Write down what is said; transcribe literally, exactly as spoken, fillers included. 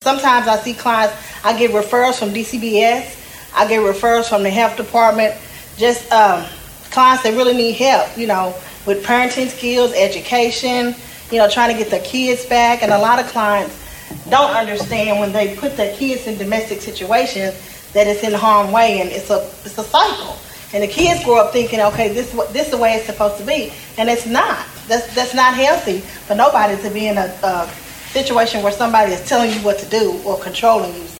sometimes I see clients, I get referrals from D C B S, I get referrals from the health department, just um, clients that really need help, you know, with parenting skills, education, you know, trying to get their kids back. And a lot of clients don't understand when they put their kids in domestic situations that it's in harm's way, and it's a it's a cycle. And the kids grow up thinking, okay, this this is the way it's supposed to be, and it's not. That's that's not healthy for nobody to be in a, a situation where somebody is telling you what to do or controlling you.